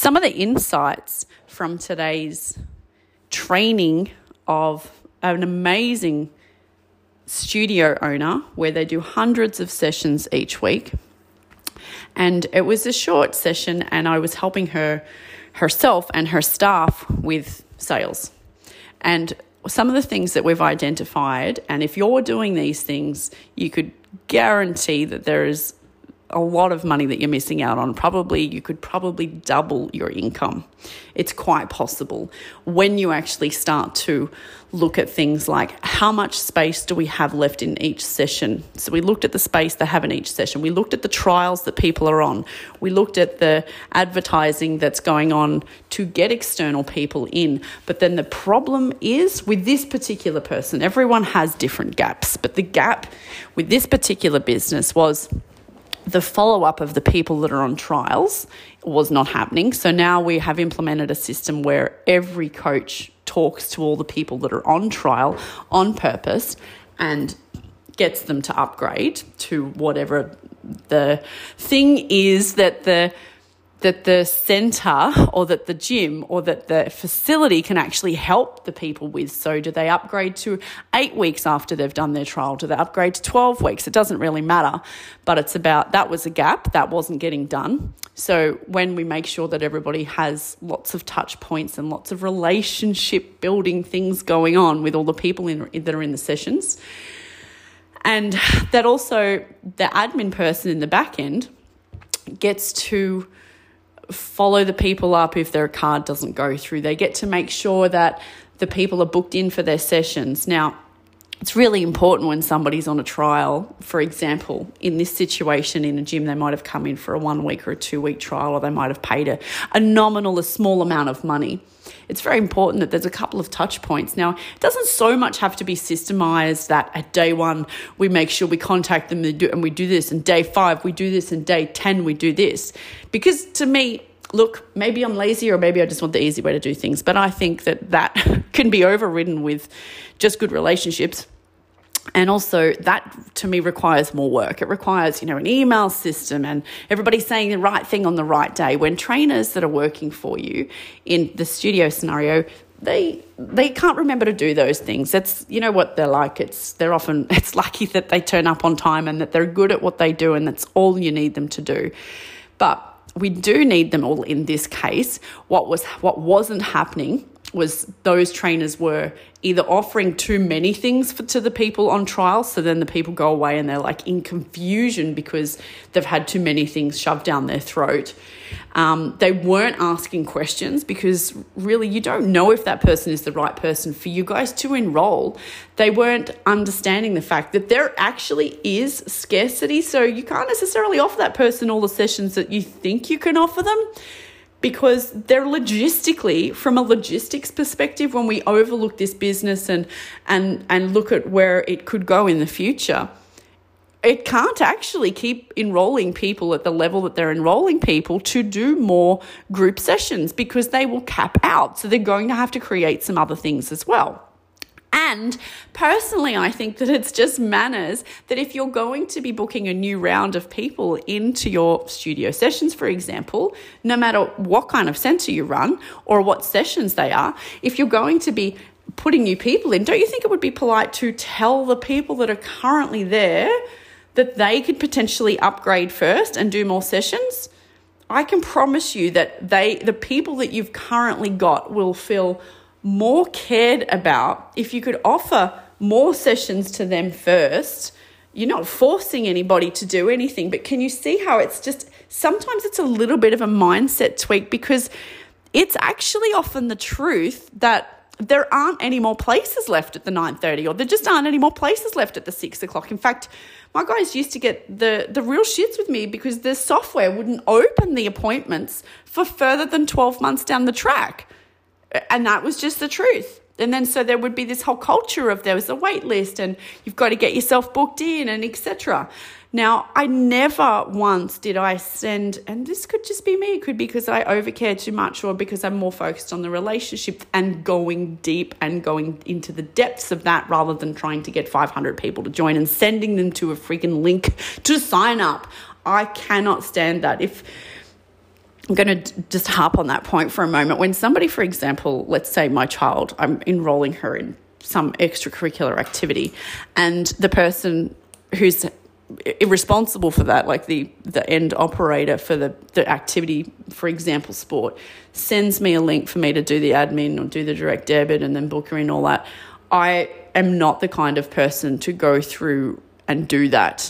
some of the insights from today's training of an amazing studio owner where they do hundreds of sessions each week. And it was a short session, and I was helping herself and her staff with sales. And some of the things that we've identified, and if you're doing these things, you could guarantee that there is a lot of money that you're missing out on. You could probably double your income. It's quite possible when you actually start to look at things like how much space do we have left in each session. So we looked at the space they have in each session. We looked at the trials that people are on. We looked at the advertising that's going on to get external people in. But then the problem is with this particular person, everyone has different gaps. But the gap with this particular business was the follow-up of the people that are on trials was not happening. So now we have implemented a system where every coach talks to all the people that are on trial on purpose and gets them to upgrade to whatever the thing is that the centre or that the gym or that the facility can actually help the people with. So do they upgrade to 8 weeks after they've done their trial? Do they upgrade to 12 weeks? It doesn't really matter, but it's about that was a gap that wasn't getting done. So when we make sure that everybody has lots of touch points and lots of relationship building things going on with all the people that are in the sessions, and that also the admin person in the back end gets to follow the people up if their card doesn't go through. They get to make sure that the people are booked in for their sessions. Now, it's really important when somebody's on a trial. For example, in this situation in a gym, they might have come in for a 1 week or a 2 week trial, or they might have paid a small amount of money. It's very important that there's a couple of touch points. Now, it doesn't so much have to be systemized that at day 1, we make sure we contact them and we do this, and day 5, we do this, and day 10, we do this. Because to me, look, maybe I'm lazy or maybe I just want the easy way to do things, but I think that can be overridden with just good relationships. And also that to me requires more work. It requires, an email system and everybody saying the right thing on the right day. When trainers that are working for you in the studio scenario, they can't remember to do those things. That's, what they're like. It's lucky that they turn up on time and that they're good at what they do, and that's all you need them to do. But we do need them all in this case. What wasn't happening was those trainers were either offering too many things to the people on trial, so then the people go away and they're like in confusion because they've had too many things shoved down their throat. They weren't asking questions because really you don't know if that person is the right person for you guys to enroll. They weren't understanding the fact that there actually is scarcity, so you can't necessarily offer that person all the sessions that you think you can offer them, because they're logistically, from a logistics perspective, when we overlook this business and look at where it could go in the future, it can't actually keep enrolling people at the level that they're enrolling people to do more group sessions, because they will cap out. So they're going to have to create some other things as well. And personally, I think that it's just manners that if you're going to be booking a new round of people into your studio sessions, for example, no matter what kind of centre you run or what sessions they are, if you're going to be putting new people in, don't you think it would be polite to tell the people that are currently there that they could potentially upgrade first and do more sessions? I can promise you that the people that you've currently got will feel more cared about if you could offer more sessions to them first. You're not forcing anybody to do anything, but can you see how it's just, sometimes it's a little bit of a mindset tweak, because it's actually often the truth that there aren't any more places left at the 9:30, or there just aren't any more places left at the 6 o'clock. In fact, my guys used to get the real shits with me because the software wouldn't open the appointments for further than 12 months down the track. And that was just the truth. And then so there would be this whole culture of there was a wait list and you've got to get yourself booked in and etc. Now, I never once did I send, and this could just be me, it could be because I overcare too much or because I'm more focused on the relationship and going deep and going into the depths of that rather than trying to get 500 people to join and sending them to a freaking link to sign up. I cannot stand that. I'm going to just harp on that point for a moment. When somebody, for example, let's say my child, I'm enrolling her in some extracurricular activity, and the person who's responsible for that, like the end operator for the activity, for example, sport, sends me a link for me to do the admin or do the direct debit and then book her in, all that. I am not the kind of person to go through and do that.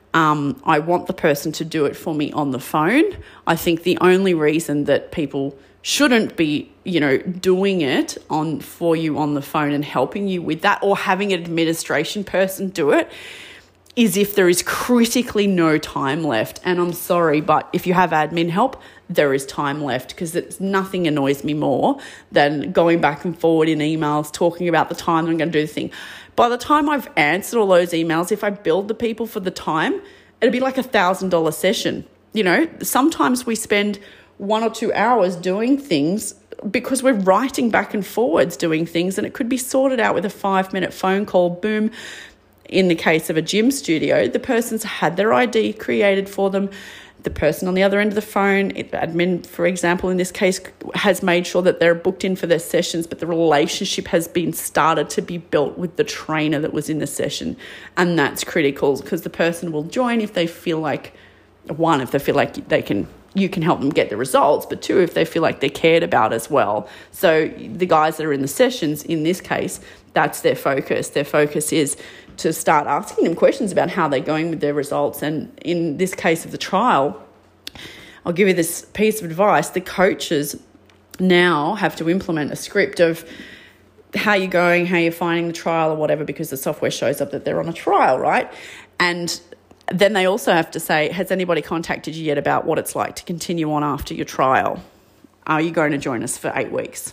I want the person to do it for me on the phone. I think the only reason that people shouldn't be, doing it for you on the phone and helping you with that, or having an administration person do it, is if there is critically no time left. And I'm sorry, but if you have admin help, there is time left, because nothing annoys me more than going back and forward in emails, talking about the time that I'm going to do the thing. By the time I've answered all those emails, if I billed the people for the time, it'd be like $1,000 session. Sometimes we spend 1 or 2 hours doing things because we're writing back and forwards doing things, and it could be sorted out with a 5-minute phone call. Boom. In the case of a gym studio, the person's had their ID created for them. The person on the other end of the phone, admin, for example, in this case, has made sure that they're booked in for their sessions, but the relationship has been started to be built with the trainer that was in the session. And that's critical, because the person will join if they feel like, one, if they feel like you can help them get the results, but two, if they feel like they're cared about as well. So the guys that are in the sessions, in this case, that's their focus. Their focus is to start asking them questions about how they're going with their results. And in this case of the trial, I'll give you this piece of advice. The coaches now have to implement a script of how you're going, how you're finding the trial or whatever, because the software shows up that they're on a trial, right? And then they also have to say, has anybody contacted you yet about what it's like to continue on after your trial? Are you going to join us for 8 weeks?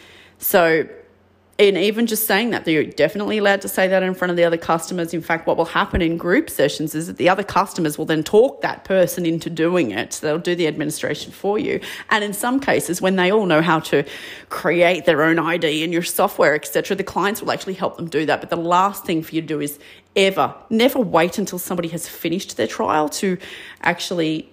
So, and even just saying that, they're definitely allowed to say that in front of the other customers. In fact, what will happen in group sessions is that the other customers will then talk that person into doing it. They'll do the administration for you. And in some cases, when they all know how to create their own ID in your software, etc., the clients will actually help them do that. But the last thing for you to do is never wait until somebody has finished their trial to actually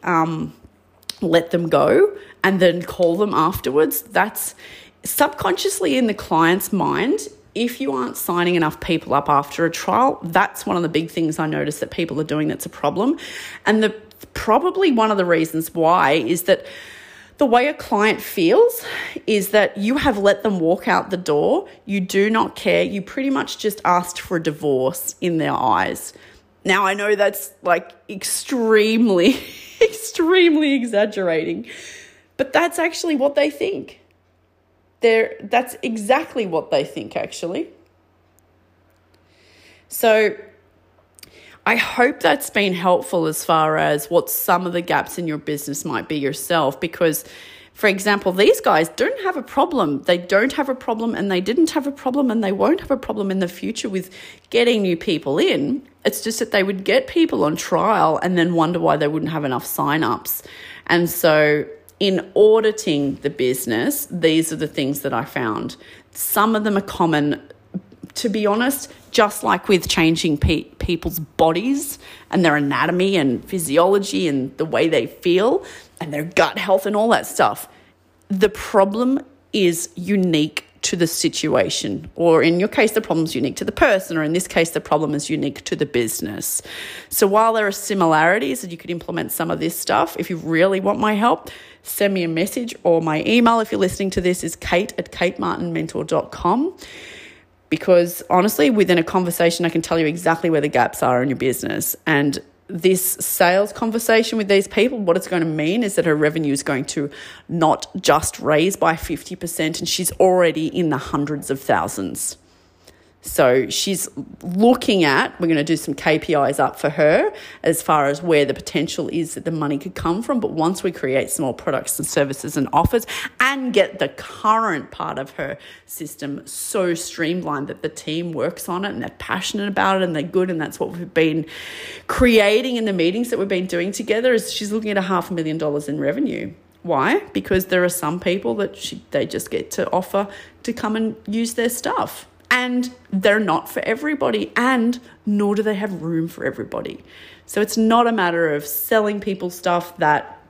let them go and then call them afterwards. That's subconsciously in the client's mind. If you aren't signing enough people up after a trial, that's one of the big things I notice that people are doing that's a problem. And probably one of the reasons why is that the way a client feels is that you have let them walk out the door. You do not care. You pretty much just asked for a divorce in their eyes. Now, I know that's like extremely, extremely exaggerating, but that's actually what they think. That's exactly what they think, actually. So I hope that's been helpful as far as what some of the gaps in your business might be yourself, because, for example, these guys don't have a problem. They don't have a problem, and they didn't have a problem, and they won't have a problem in the future with getting new people in. It's just that they would get people on trial and then wonder why they wouldn't have enough sign-ups. And so in auditing the business, these are the things that I found. Some of them are common, to be honest, just like with changing people's bodies and their anatomy and physiology and the way they feel and their gut health and all that stuff. The problem is unique to the situation, or in your case, the problem is unique to the person, or in this case, the problem is unique to the business. So while there are similarities and you could implement some of this stuff, if you really want my help, send me a message, or my email, if you're listening to this, is kate@katemartinmentor.com. Because honestly, within a conversation, I can tell you exactly where the gaps are in your business. And this sales conversation with these people, what it's going to mean is that her revenue is going to not just raise by 50%, and she's already in the hundreds of thousands. So she's looking at, we're going to do some KPIs up for her as far as where the potential is that the money could come from. But once we create some more products and services and offers and get the current part of her system so streamlined that the team works on it and they're passionate about it and they're good, and that's what we've been creating in the meetings that we've been doing together, is she's looking at $500,000 in revenue. Why? Because there are some people that they just get to offer to come and use their stuff. And they're not for everybody, and nor do they have room for everybody. So it's not a matter of selling people stuff that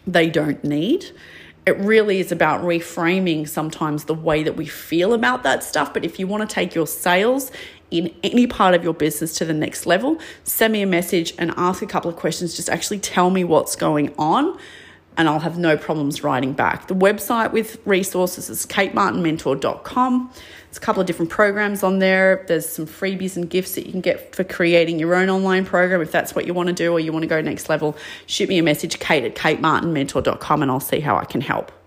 they don't need. It really is about reframing sometimes the way that we feel about that stuff. But if you want to take your sales in any part of your business to the next level, send me a message and ask a couple of questions. Just actually tell me what's going on, and I'll have no problems writing back. The website with resources is katemartinmentor.com. There's a couple of different programs on there. There's some freebies and gifts that you can get for creating your own online program. If that's what you want to do or you want to go next level, shoot me a message, kate@katemartinmentor.com, and I'll see how I can help.